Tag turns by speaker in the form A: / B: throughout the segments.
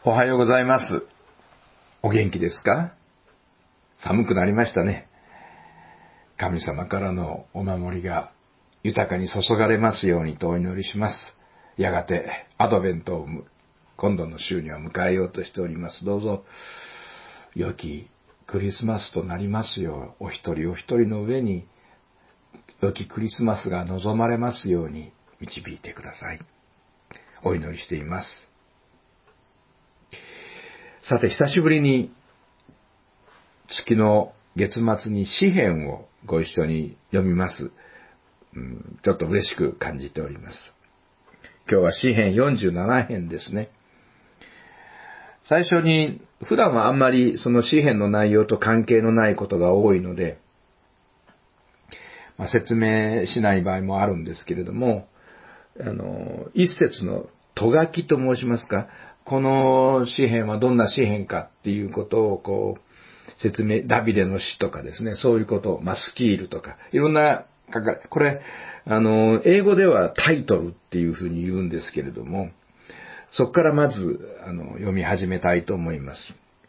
A: おはようございます。お元気ですか？寒くなりましたね。神様からのお守りが豊かに注がれますようにとお祈りします。やがてアドベントを今度の週には迎えようとしております。どうぞ良きクリスマスとなりますよう、お一人お一人の上に良きクリスマスが望まれますように導いてください。お祈りしています。さて、久しぶりに月の月末に詩編をご一緒に読みます。ちょっと嬉しく感じております。今日は詩編47編ですね。最初に、普段はあんまりその詩編の内容と関係のないことが多いので、説明しない場合もあるんですけれども、一節のとがきと申しますか、この詩編はどんな詩編かっていうことを説明、ダビデの詩とかですね、そういうことを、スキールとか、いろんなこれ、英語ではタイトルっていうふうに言うんですけれども、そこからまず、読み始めたいと思います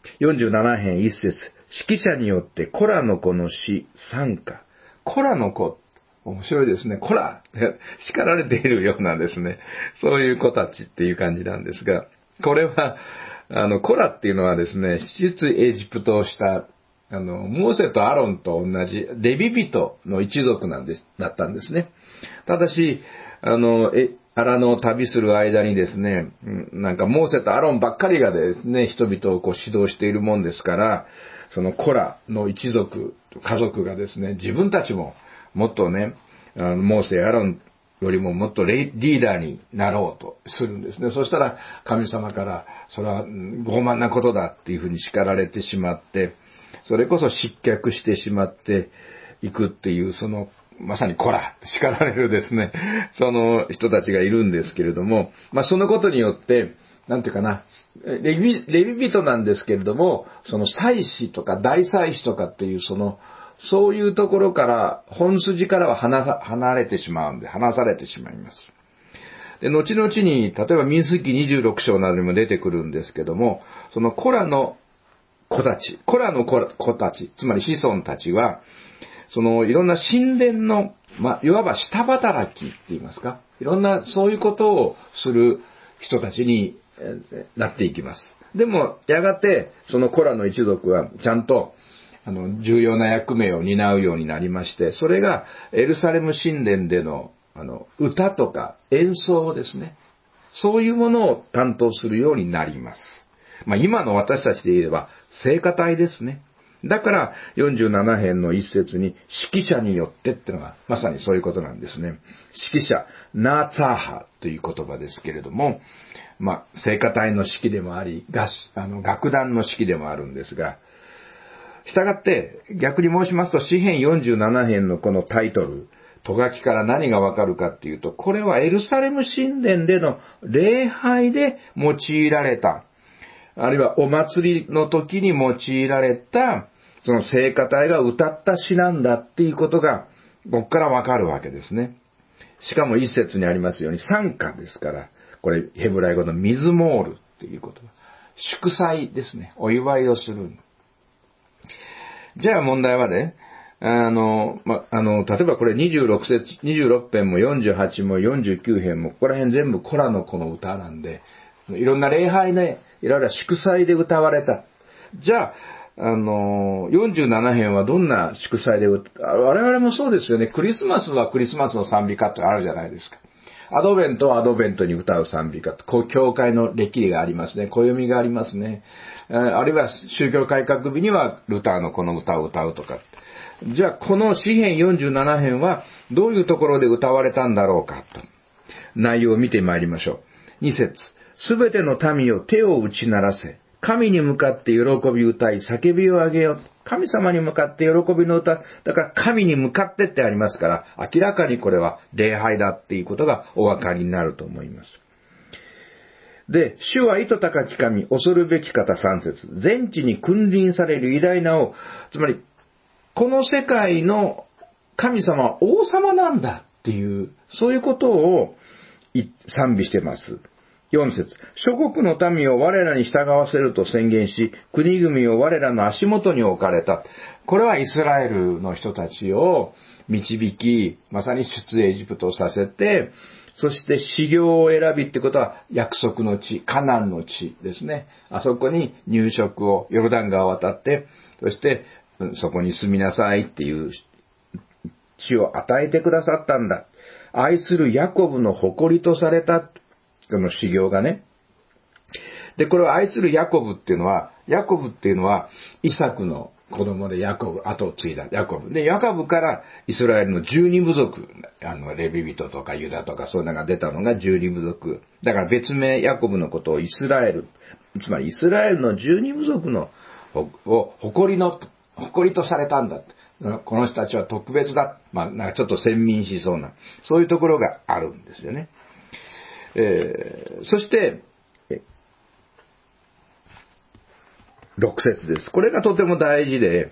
A: 。47編一節、指揮者によってコラの子の詩賛歌。コラの子、面白いですね。コラって叱られているようなですね、そういう子たちっていう感じなんですが、これは、コラっていうのはですね、出エジプトをした、モーセとアロンと同じレビ人の一族だったんですね。ただし、荒野を旅する間にですね、なんかモーセとアロンばっかりがですね、人々を指導しているもんですから、そのコラの一族、家族がですね、自分たちももっとね、モーセやアロンよりももっとリーダーになろうとするんですね。そしたら神様から、それは傲慢なことだっていうふうに叱られてしまって、それこそ失脚してしまっていくっていう、そのまさにコラって叱られるですね、その人たちがいるんですけれども、そのことによって、なんていうかな、レビ人なんですけれども、その祭司とか大祭司とかっていうそういうところから、本筋からは離されてしまいます。で、後々に、例えば民数記26章などにも出てくるんですけども、そのコラの子たち、つまり子孫たちは、いろんな神殿の、いわば下働きって言いますか、いろんなそういうことをする人たちになっていきます。でも、やがて、そのコラの一族は、ちゃんと、重要な役目を担うようになりまして、それが、エルサレム神殿での、歌とか演奏ですね。そういうものを担当するようになります。今の私たちで言えば、聖歌隊ですね。だから、47編の一節に、指揮者によってってのが、まさにそういうことなんですね。指揮者、ナーツァーハという言葉ですけれども、聖歌隊の指揮でもあり、楽団の指揮でもあるんですが、したがって、逆に申しますと、詩編47編のこのタイトル、とがきから何がわかるかっていうと、これはエルサレム神殿での礼拝で用いられた、あるいはお祭りの時に用いられた、その聖歌隊が歌った詩なんだっていうことが、ここからわかるわけですね。しかも一節にありますように、賛歌ですから、これヘブライ語のミズモールっていうこと。祝祭ですね。お祝いをする。じゃあ問題はね、例えばこれ26編も48も49編も、ここら辺全部コラのこの歌なんで、いろんな礼拝で、いろいろ祝祭で歌われた。じゃあ、47編はどんな祝祭で我々もそうですよね。クリスマスはクリスマスの賛美歌ってあるじゃないですか。アドベントはアドベントに歌う賛美歌と、教会の歴史がありますね。暦がありますね。あるいは宗教改革日にはルターのこの歌を歌うとか。じゃあこの詩編47編はどういうところで歌われたんだろうかと。内容を見てまいりましょう。2節。すべての民を手を打ち鳴らせ。神に向かって喜び歌い、叫びを上げよう。神様に向かって喜びの歌。だから神に向かってってありますから、明らかにこれは礼拝だっていうことがお分かりになると思います。で、主は糸高き神、恐るべき方3節。全地に君臨される偉大な王。つまり、この世界の神様は王様なんだっていう、そういうことを賛美してます。 4節。諸国の民を我らに従わせると宣言し、国々を我らの足元に置かれた。これはイスラエルの人たちを導き、まさに出エジプトをさせて、そして修行を選びってことは約束の地、カナンの地ですね。あそこに入植を、ヨルダン川を渡って、そしてそこに住みなさいっていう地を与えてくださったんだ。愛するヤコブの誇りとされた、この修行がね。で、これを愛するヤコブっていうのは、イサクの子供でヤコブ、後を継いだヤコブ。で、ヤコブからイスラエルの12部族、レビ人とかユダとかそういうのが出たのが12部族。だから別名ヤコブのことをイスラエル、つまりイスラエルの12部族のを誇りとされたんだ。この人たちは特別だ。なんかちょっと先民しそうな、そういうところがあるんですよね。そして、6節です。これがとても大事で、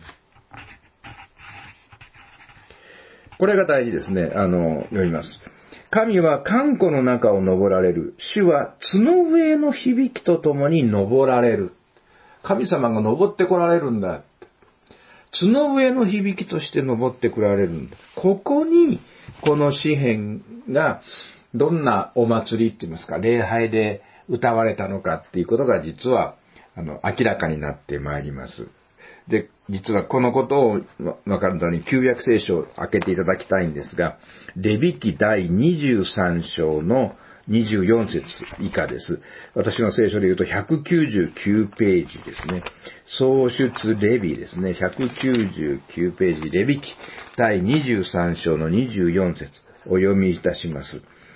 A: これが大事ですね。読みます。神は寒湖の中を登られる。主は角笛の響きとともに登られる。神様が登ってこられるんだ。角笛の響きとして登ってこられるんだ。ここに、この詩篇がどんなお祭りって言いますか、礼拝で歌われたのかっていうことが実は、明らかになってまいります。で、実はこのことをわかるために旧約聖書を開けていただきたいんですが、レビ記第23章の24節以下です。私の聖書で言うと199ページですね。創出レビですね。199ページ、レビ記第23章の24節お読みいたします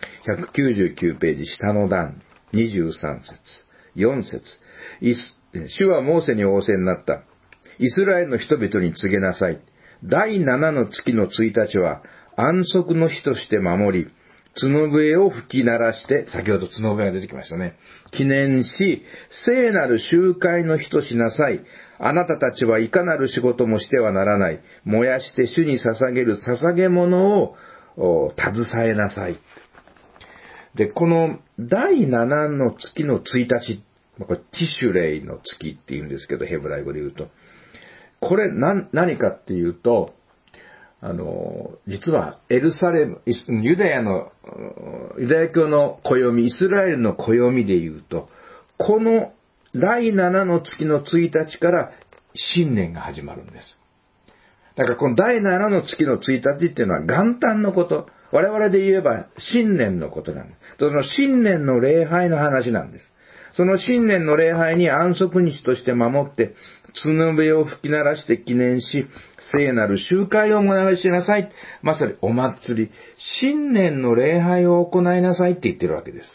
A: 。199ページ下の段、23節、4節。主はモーセに仰せになった。イスラエルの人々に告げなさい。第7の月の1日は安息の日として守り、角笛を吹き鳴らして、先ほど角笛が出てきましたね。記念し、聖なる集会の日としなさい。あなたたちはいかなる仕事もしてはならない。燃やして主に捧げる捧げ物を携えなさい。で、この第7の月の1日、これティシュレイの月って言うんですけど、ヘブライ語で言うと。これ何かっていうと、実はエルサレム、ユダヤ教の暦、イスラエルの暦で言うと、この第7の月の1日から新年が始まるんです。だからこの第7の月の1日っていうのは元旦のこと。我々で言えば新年のことなんです。その新年の礼拝の話なんです。その新年の礼拝に安息日として守って、角笛を吹き鳴らして記念し、聖なる集会を催しなさい。まさにお祭り、新年の礼拝を行いなさいって言ってるわけです。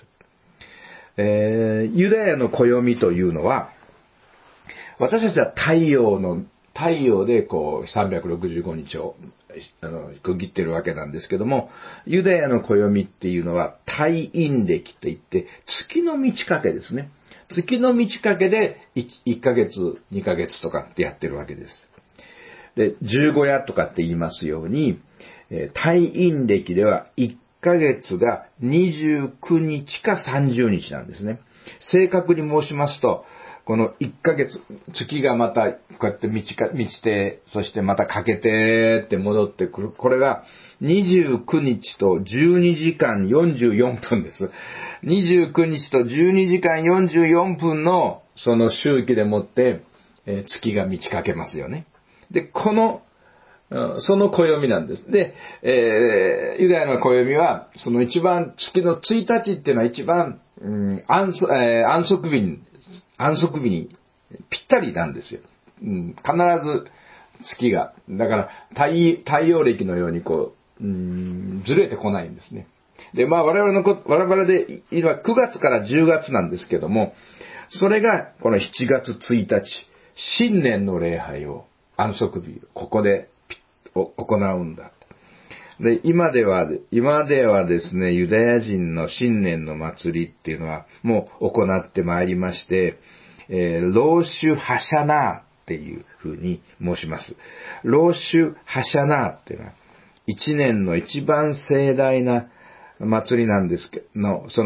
A: ユダヤの暦というのは、私たちは太陽でこう365日を区切ってるわけなんですけども、ユダヤの暦っていうのは太陰暦といって月の満ち欠けですね。月の満ち欠けで1ヶ月、2ヶ月とかってやってるわけです。で、十五夜とかって言いますように、太陰暦では1ヶ月が29日か30日なんですね。正確に申しますと、この1ヶ月、月がまたこうやって満ちて、そしてまた欠けてって戻ってくる。これが29日と12時間44分です。29日と12時間44分のその周期でもって、月が満ち欠けますよね。で、その暦なんです。で、ユダヤの暦は、その一番月の1日っていうのは一番、安息日にぴったりなんですよ。必ず月が。だから太陽暦のようにずれてこないんですね。で、我々で今9月から10月なんですけども、それがこの7月1日、新年の礼拝を安息日、ここで行うんだ。で、今ではですね、ユダヤ人の新年の祭りっていうのはもう行ってまいりまして、ローシュ・ハシャナーっていう風に申します。ローシュ・ハシャナーっていうのは、一年の一番盛大な祭りなんですけど、その、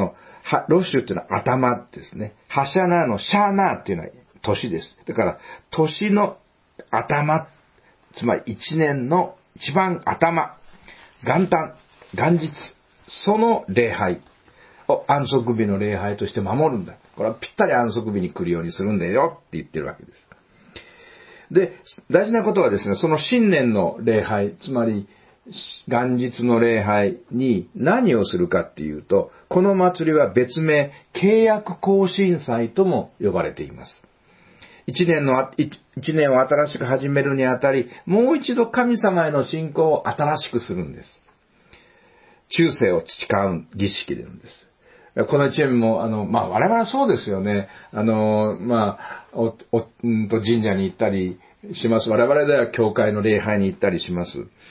A: ロッシュっていうのは頭ですね。ハシャナーのシャーナーっていうのは年です。だから、年の頭、つまり一年の一番頭、元旦、元日、その礼拝を安息日の礼拝として守るんだ。これはぴったり安息日に来るようにするんだよって言ってるわけです。で、大事なことはですね、その新年の礼拝、つまり元日の礼拝に何をするかっていうと、この祭りは別名、契約更新祭とも呼ばれています。一年を新しく始めるにあたり、もう一度神様への信仰を新しくするんです。忠誠を誓う儀式なんです。この一年も、我々はそうですよね。神社に行ったりします。我々では教会の礼拝に行ったりします。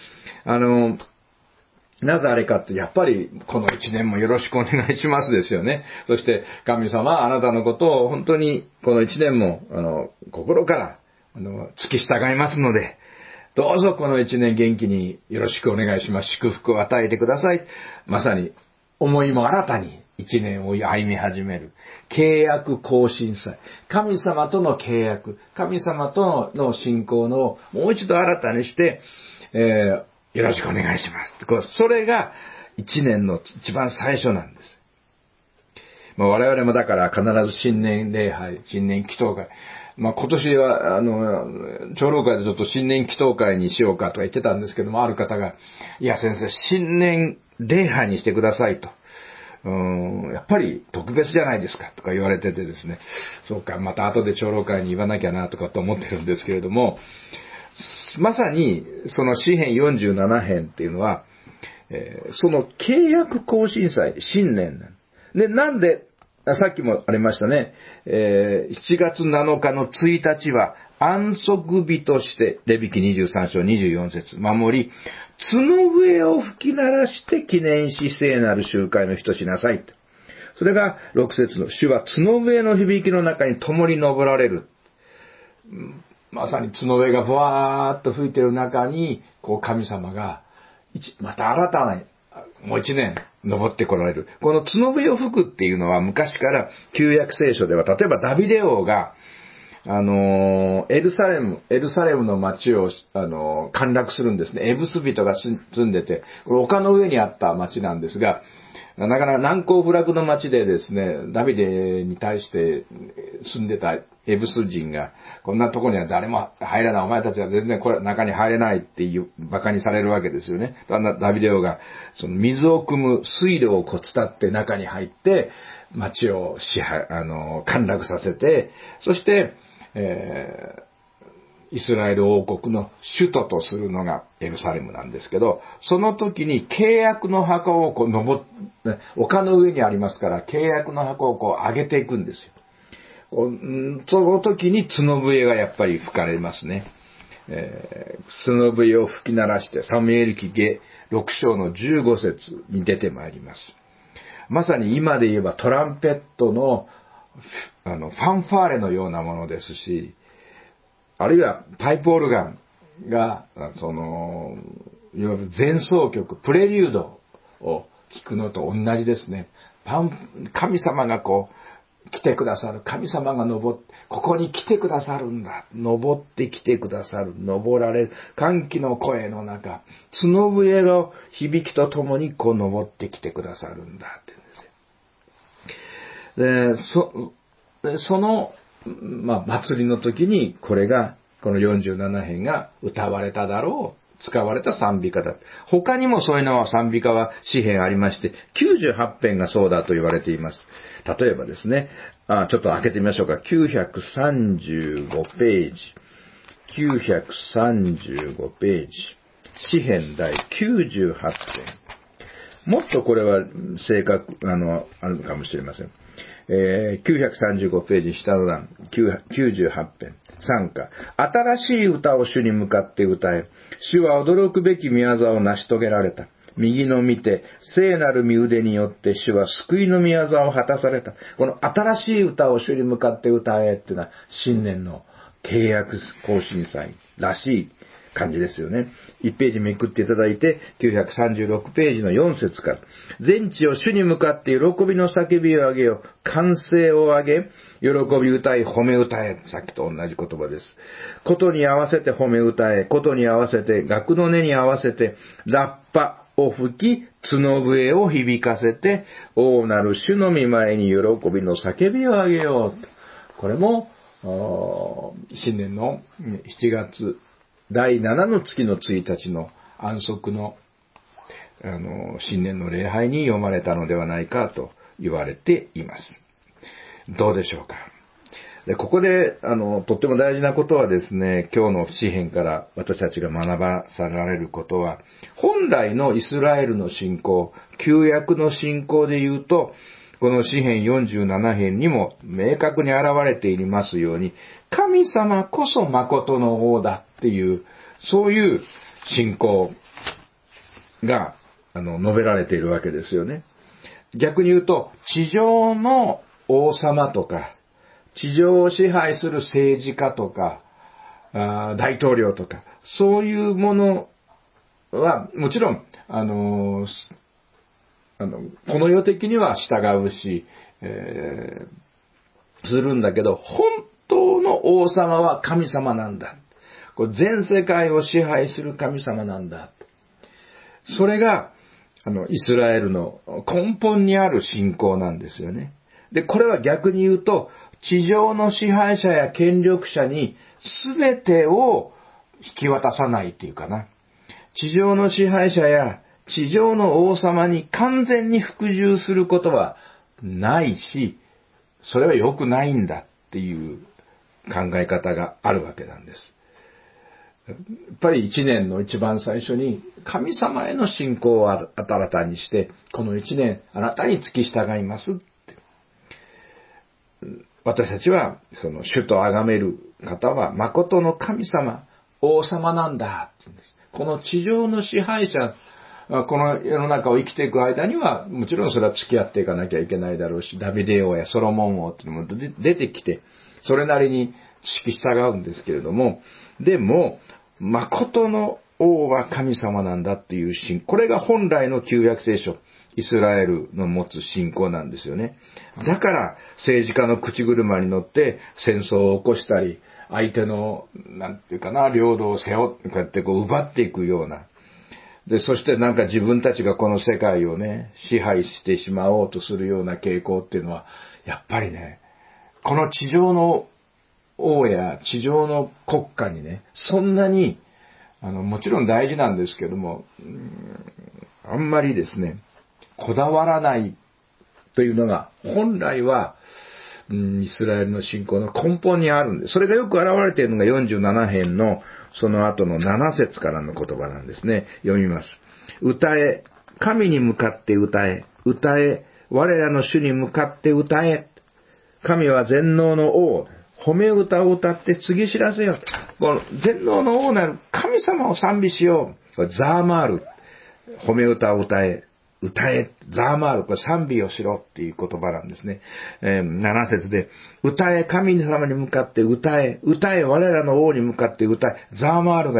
A: なぜあれかって、やっぱりこの一年もよろしくお願いしますですよね。そして神様、あなたのことを本当にこの一年も、心から、付き従いますので、どうぞこの一年元気によろしくお願いします。祝福を与えてください。まさに思いも新たに一年を歩み始める。契約更新祭。神様との契約。神様との信仰のもう一度新たにして、よろしくお願いします。それが一年の一番最初なんです。我々もだから必ず新年礼拝、新年祈祷会。今年は、長老会でちょっと新年祈祷会にしようかとか言ってたんですけども、ある方が、いや先生、新年礼拝にしてくださいと。やっぱり特別じゃないですかとか言われててですね、そうか、また後で長老会に言わなきゃなとかと思ってるんですけれども、まさにその詩編47編っていうのは、その契約更新祭、新年なんで、なんで、さっきもありましたね、7月7日の1日は安息日としてレビ記23章24節守り、角笛を吹き鳴らして記念し聖なる集会の日としなさい。それが6節の主は角笛の響きの中に共に登られる。まさに角笛がブワーッと吹いている中に、神様がまた新たなもう一年登ってこられる。この角笛を吹くっていうのは昔から旧約聖書では、例えばダビデ王がエルサレムの町を陥落するんですね。エブス人が住んでて、これ丘の上にあった町なんですが、なかなか難攻不落の町でですね、ダビデに対して住んでたエブス人が、こんなとこには誰も入らない、お前たちは全然これ中に入れないっていう馬鹿にされるわけですよね。ダビデ王がその水を汲む水路を伝って中に入って町を陥落させて、そしてイスラエル王国の首都とするのがエルサレムなんですけど、その時に契約の箱を丘の上にありますから、契約の箱を上げていくんですよ。その時に角笛がやっぱり吹かれますね。角笛を吹き鳴らして、サムエル記下6章の15節に出てまいります。まさに今で言えばトランペットのファンファーレのようなものですし、あるいはパイプオルガンが、いわゆる前奏曲、プレリュードを聴くのと同じですね。神様が来てくださる。神様がここに来てくださるんだ。登ってきてくださる。登られる。歓喜の声の中、角笛の響きとともに登ってきてくださるんだって言うんですよ。で、その、祭りの時にこの47編が歌われただろう。使われた賛美歌だ。他にもそういうのは賛美歌は詩編ありまして、98編がそうだと言われています。例えばですね、ちょっと開けてみましょうか。935ページ。935ページ。詩編第98編。もっとこれは正確、あるかもしれません。935ページ下の段、98編、賛歌。新しい歌を主に向かって歌え。主は驚くべき御業を成し遂げられた。右の見て、聖なる御腕によって主は救いの御業を果たされた。この新しい歌を主に向かって歌えっていうのは、新年の契約更新祭らしい感じですよね。1ページめくっていただいて、936ページの4節から。全地を主に向かって喜びの叫びを上げよ。歓声を上げ、喜び歌い、褒め歌え。さっきと同じ言葉です。ことに合わせて褒め歌え。ことに合わせて、楽の音に合わせて、ラッパを吹き、角笛を響かせて、王なる主の御前に喜びの叫びを上げよう。これも、新年の7月、第7の月の1日の安息の、新年の礼拝に読まれたのではないかと言われています。どうでしょうか。で、ここで、とっても大事なことはですね、今日の詩編から私たちが学ばされることは、本来のイスラエルの信仰、旧約の信仰で言うと、この詩編47編にも明確に現れていますように、神様こそ誠の王だっていう、そういう信仰が述べられているわけですよね。逆に言うと、地上の王様とか、地上を支配する政治家とか、大統領とか、そういうものは、もちろん、この世的には従うし、するんだけど、本当の王様は神様なんだ。全世界を支配する神様なんだ。それが、イスラエルの根本にある信仰なんですよね。で、これは逆に言うと、地上の支配者や権力者に全てを引き渡さないっていうかな。地上の支配者や地上の王様に完全に服従することはないし、それは良くないんだっていう考え方があるわけなんです。やっぱり一年の一番最初に神様への信仰を新たにして、この一年あなたに付き従いますって。私たちはその主と崇める方は誠の神様、王様なんだって言うんです。この地上の支配者、この世の中を生きていく間には、もちろんそれは付き合っていかなきゃいけないだろうし、ダビデ王やソロモン王っていうのも出てきて、それなりに従うんですけれども、でも、誠の王は神様なんだっていう信仰、これが本来の旧約聖書、イスラエルの持つ信仰なんですよね。だから政治家の口車に乗って戦争を起こしたり、相手の、なんていうかな、領土を背負って、こうやって奪っていくような。で、そしてなんか自分たちがこの世界をね、支配してしまおうとするような傾向っていうのは、やっぱりね、この地上の王や地上の国家にね、そんなに、もちろん大事なんですけども、あんまりですね、こだわらないというのが、本来は、イスラエルの信仰の根本にあるんです。それがよく現れているのが47編のその後の7節からの言葉なんですね。読みます。歌え、神に向かって歌え、歌え、我らの主に向かって歌え。神は全能の王、褒め歌を歌って次知らせよ。この全能の王なる神様を賛美しよう。これザーマール、褒め歌を歌え。歌え、ザーマール、これ賛美をしろっていう言葉なんですね。7節で、歌え、神様に向かって歌え、歌え、我らの王に向かって歌え、ザーマールが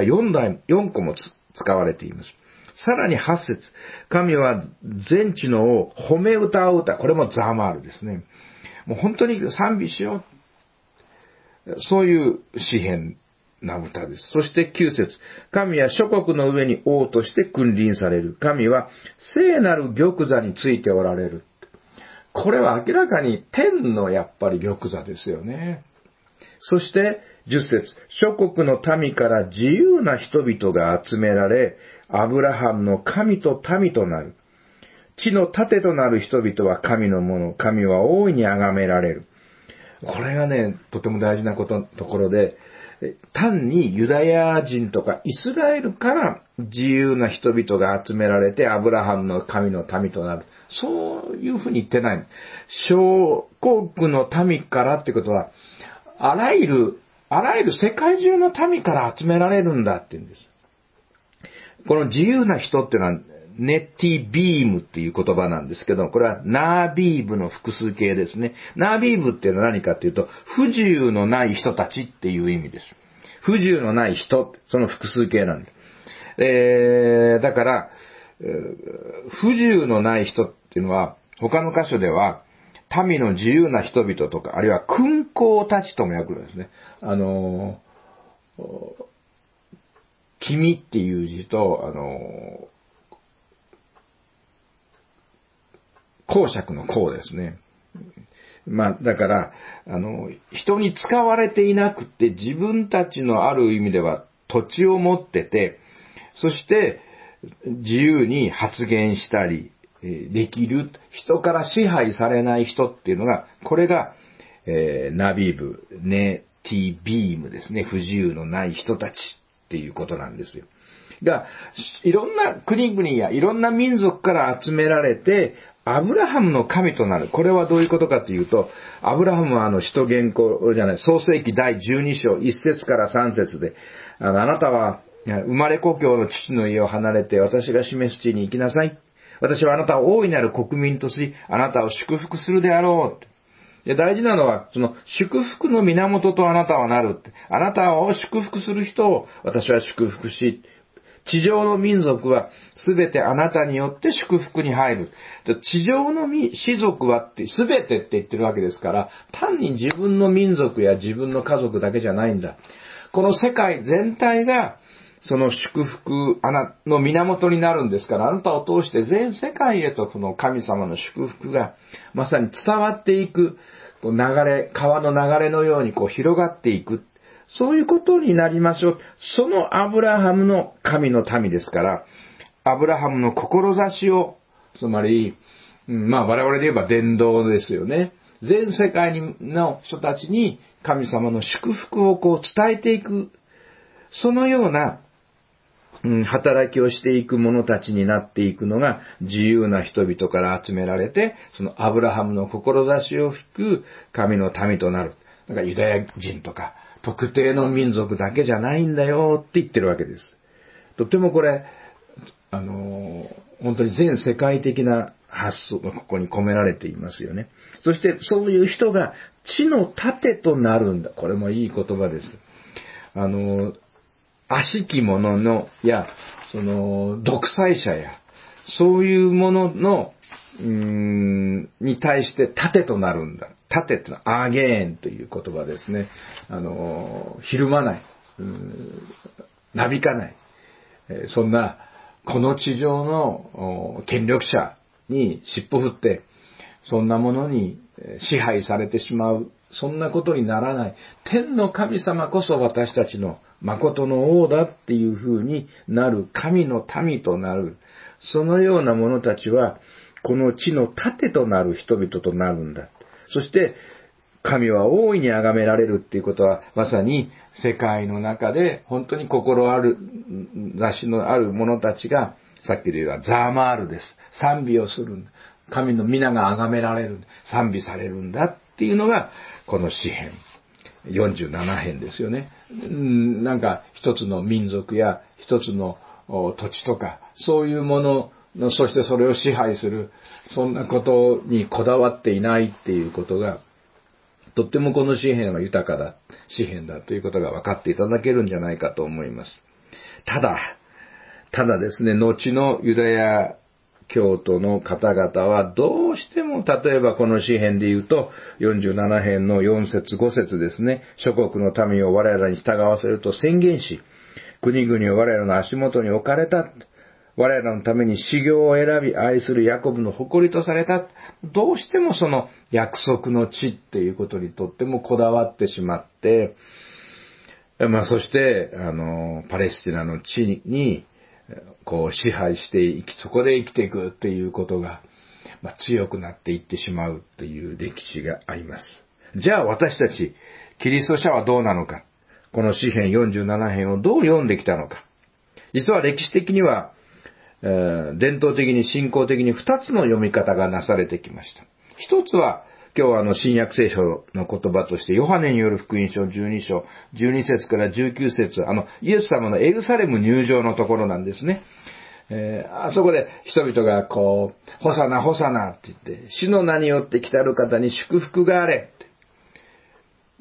A: 4個も使われています。さらに8節、神は全地の王、褒め歌を歌う、これもザーマールですね。もう本当に賛美しよう。そういう詩篇な歌です。そして9節、神は諸国の上に王として君臨される。神は聖なる玉座についておられる。これは明らかに天のやっぱり玉座ですよね。そして10節、諸国の民から自由な人々が集められ、アブラハムの神と民となる。地の盾となる人々は神のもの、神は大いに崇められる。これがね、とても大事なところで、単にユダヤ人とかイスラエルから自由な人々が集められてアブラハムの神の民となる。そういうふうに言ってない。小国の民からってことは、あらゆる世界中の民から集められるんだって言うんです。この自由な人っていうのは、ネティビームっていう言葉なんですけど、これはナービーブの複数形ですね。ナービーブっていうのは何かっていうと、不自由のない人たちっていう意味です。 不自由のない人、その複数形なんだ。だから、不自由のない人っていうのは、他の箇所では、民の自由な人々とか、あるいは君公たちとも訳るんですね。君っていう字と、公爵の公ですね。だから、人に使われていなくて、自分たちのある意味では土地を持ってて、そして、自由に発言したり、できる、人から支配されない人っていうのが、これが、ナビブ、ネティビームですね。不自由のない人たちっていうことなんですよ。が、いろんな国々やいろんな民族から集められて、アブラハムの神となる。これはどういうことかというと、アブラハムは使徒言行じゃない、創世記第12章1節から3節で、あなたは生まれ故郷の父の家を離れて私が示す地に行きなさい。私はあなたを大いなる国民とし、あなたを祝福するであろう。で、大事なのは、その祝福の源とあなたはなるって。あなたを祝福する人を私は祝福し、地上の民族はすべてあなたによって祝福に入る。地上の士族はってすべてって言ってるわけですから、単に自分の民族や自分の家族だけじゃないんだ。この世界全体がその祝福の源になるんですから、あなたを通して全世界へとその神様の祝福がまさに伝わっていく流れ、川の流れのように広がっていく。そういうことになりましょう。そのアブラハムの神の民ですから、アブラハムの志を、つまり、我々で言えば伝道ですよね。全世界の人たちに神様の祝福を伝えていく、そのような、働きをしていく者たちになっていくのが自由な人々から集められて、そのアブラハムの志を吹く神の民となる。だからユダヤ人とか、特定の民族だけじゃないんだよって言ってるわけです。とてもこれ、本当に全世界的な発想がここに込められていますよね。そしてそういう人が地の盾となるんだ。これもいい言葉です。悪しき者の、独裁者や、そういうものの、に対して盾となるんだ。盾ってのはアゲーンという言葉ですね。ひるまない。なびかない。そんな、この地上の権力者に尻尾振って、そんなものに支配されてしまう。そんなことにならない。天の神様こそ私たちの誠の王だっていう風になる神の民となる。そのような者たちは、この地の盾となる人々となるんだ。そして、神は大いに崇められるっていうことは、まさに世界の中で本当に心ある、雑誌のある者たちが、さっきで言うザーマールです。賛美をする。神の皆が崇められる。賛美されるんだっていうのが、この詩編。47編ですよね。なんか一つの民族や一つの土地とか、そういうものの、そしてそれを支配する、そんなことにこだわっていないっていうことが、とってもこの詩編は豊かだ、詩編だということが分かっていただけるんじゃないかと思います。ただですね、後のユダヤ教徒の方々はどうしても、例えばこの詩編で言うと、47編の4節5節ですね、諸国の民を我らに従わせると宣言し、国々を我らの足元に置かれた。我らのために修行を選び愛するヤコブの誇りとされた。どうしてもその約束の地っていうことにとってもこだわってしまって、そして、パレスチナの地に、支配していき、そこで生きていくっていうことが、強くなっていってしまうっていう歴史があります。じゃあ私たち、キリスト者はどうなのか。この詩編47編をどう読んできたのか。実は歴史的には、伝統的に信仰的に2つの読み方がなされてきました。一つは、今日は新約聖書の言葉として、ヨハネによる福音書12章、12節から19節、イエス様のエルサレム入場のところなんですね。あそこで人々がホサナ、ホサナって言って、主の名によって来たる方に祝福があれって。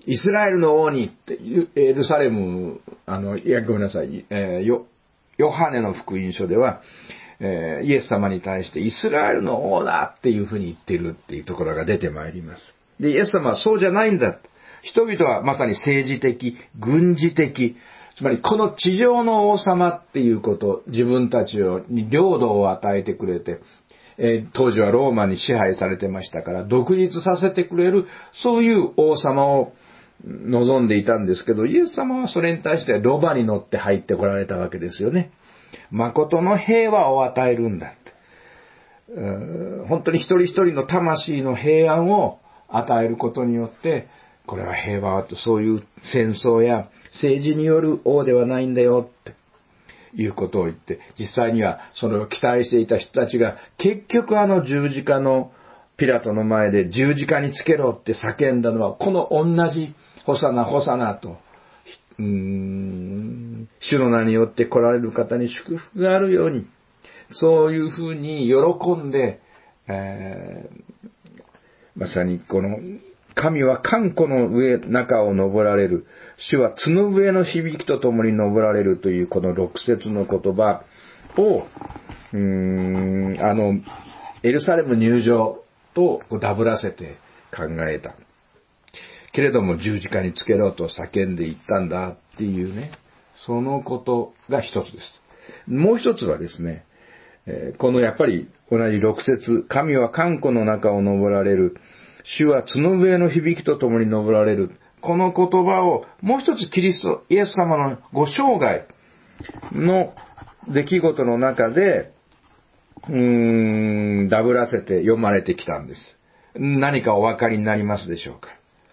A: イスラエルの王にって、エルサレム、ごめんなさい、ヨハネの福音書では、イエス様に対してイスラエルの王だっていうふうに言ってるっていうところが出てまいります。で、イエス様はそうじゃないんだ。人々はまさに政治的、軍事的、つまりこの地上の王様っていうこと、自分たちに領土を与えてくれて、当時はローマに支配されてましたから、独立させてくれる、そういう王様を望んでいたんですけど、イエス様はそれに対してロバに乗って入ってこられたわけですよね。誠の平和を与えるんだって。本当に一人一人の魂の平安を与えることによって、これは平和とそういう戦争や政治による王ではないんだよっていうことを言って、実際にはそれを期待していた人たちが結局十字架のピラトの前で十字架につけろって叫んだのはこの同じホサナホサナと主の名によって来られる方に祝福があるように、そういうふうに喜んで、まさにこの神は冠子の中を登られる、主は角笛の響きとともに登られるというこの6節の言葉をエルサレム入場とダブらせて考えた。けれども十字架につけろと叫んでいったんだっていうね、そのことが一つです。もう一つはですね、このやっぱり同じ6節、神は冠子の中を登られる、主は角笛の響きとともに登られる。この言葉をもう一つキリスト、イエス様のご生涯の出来事の中で、ダブらせて読まれてきたんです。何かお分かりになりますでしょうか。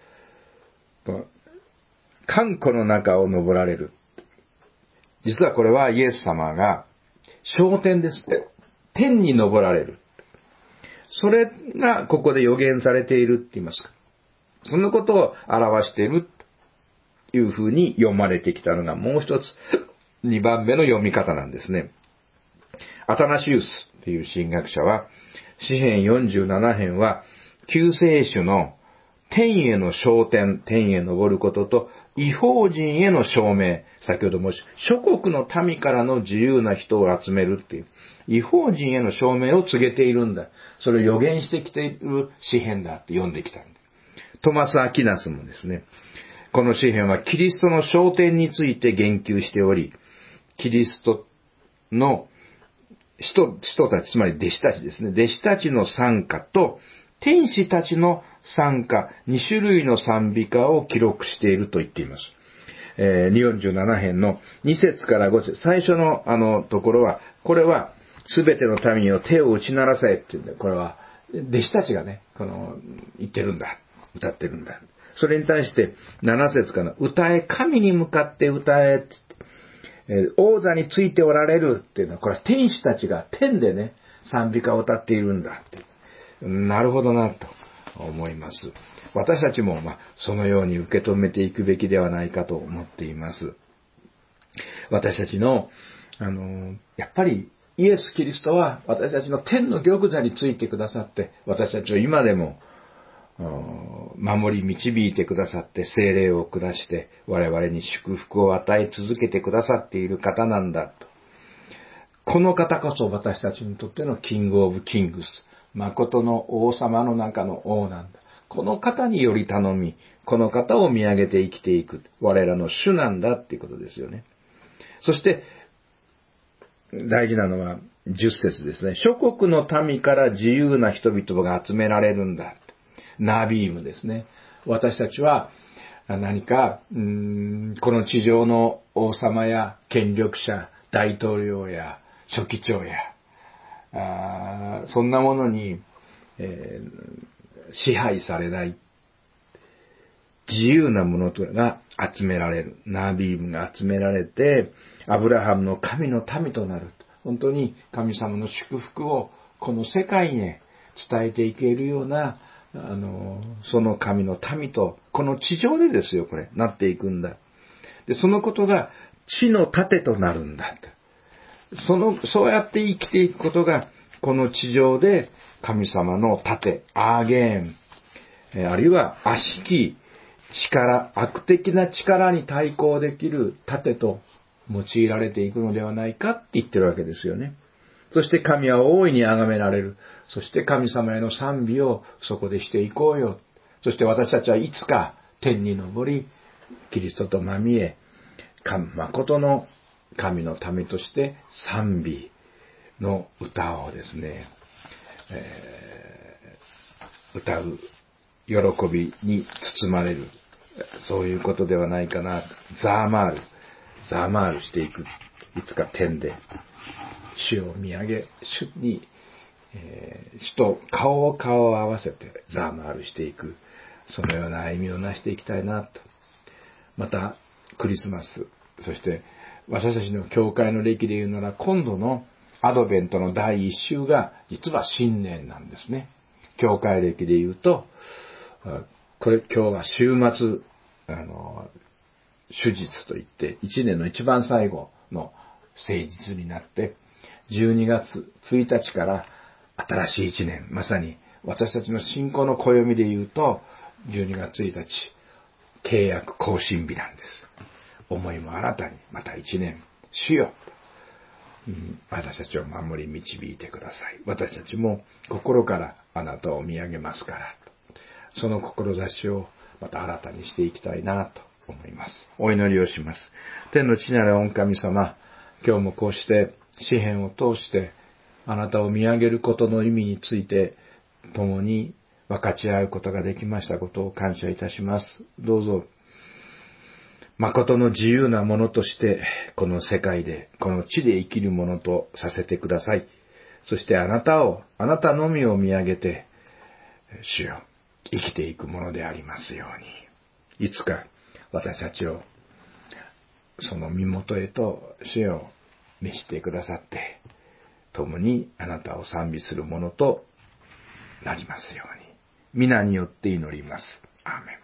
A: 冠子の中を登られる。実はこれはイエス様が昇天です。天に登られる。それがここで予言されているって言いますか。そのことを表しているというふうに読まれてきたのがもう一つ、2番目の読み方なんですね。アタナシウスという神学者は、詩編47編は、救世主の天への昇天、天へ昇ることと、異邦人への証明、先ほども諸国の民からの自由な人を集めるっていう、異邦人への証明を告げているんだ。それを予言してきている詩編だって読んできたんだ。トマス・アキナスもですね、この詩編はキリストの昇天について言及しており、キリストの人たち、つまり弟子たちですね、弟子たちの賛歌と、天使たちの賛歌、2種類の賛美歌を記録していると言っています。47編の2節から5節、最初のところは、これはすべての民を手を打ち鳴らせっていうんで、これは弟子たちがね、言ってるんだ、歌ってるんだ。それに対して7節から、歌え、神に向かって歌えって王座についておられるっていうのは、これは天使たちが天でね、賛美歌を歌っているんだって。なるほどなと思います。私たちもそのように受け止めていくべきではないかと思っています。私たちのやっぱりイエス・キリストは私たちの天の玉座についてくださって、私たちを今でも守り導いてくださって、聖霊を下して我々に祝福を与え続けてくださっている方なんだと。この方こそ私たちにとってのキング・オブ・キングス、誠の王様の中の王なんだ。この方により頼み、この方を見上げて生きていく我らの主なんだっていうことですよね。そして大事なのは10節ですね。諸国の民から自由な人々が集められるんだ。ナビームですね。私たちは何かこの地上の王様や権力者、大統領や書記長やそんなものに、支配されない自由なものが集められる。ナビームが集められて、アブラハムの神の民となる。本当に神様の祝福をこの世界に伝えていけるようなその神の民と、この地上でですよ、これ、なっていくんだ。で、そのことが地の盾となるんだ。そうやって生きていくことが、この地上で神様の盾、アーゲーン、あるいは悪しき悪的な力に対抗できる盾と用いられていくのではないかって言ってるわけですよね。そして神は大いに崇められる。そして神様への賛美をそこでしていこうよ。そして私たちはいつか天に昇り、キリストとまみえ、誠の神の民として賛美の歌をですね、歌う喜びに包まれる。そういうことではないかな。ザーマールしていく。いつか天で主を見上げ、主と顔を合わせてザーマールしていく。そのような歩みをなしていきたいなと。また、クリスマス、そして私たちの教会の歴で言うなら、今度のアドベントの第一週が実は新年なんですね。教会歴で言うと、今日は週末、主日といって、一年の一番最後の聖日になって、12月1日から新しい一年、まさに私たちの信仰の暦で言うと、12月1日、契約更新日なんです。思いも新たに、また一年、主よ、私たちを守り導いてください。私たちも心からあなたを見上げますから。その志をまた新たにしていきたいなと思います。お祈りをします。天の父なる御神様、今日もこうして詩篇を通してあなたを見上げることの意味について共に分かち合うことができましたことを感謝いたします。どうぞ誠の自由なものとしてこの世界で、この地で生きるものとさせてください。そしてあなたのみを見上げて、主よ、生きていくものでありますように。いつか私たちをその身元へと主よ召してくださって、共にあなたを賛美するものとなりますように。皆によって祈ります。アーメン。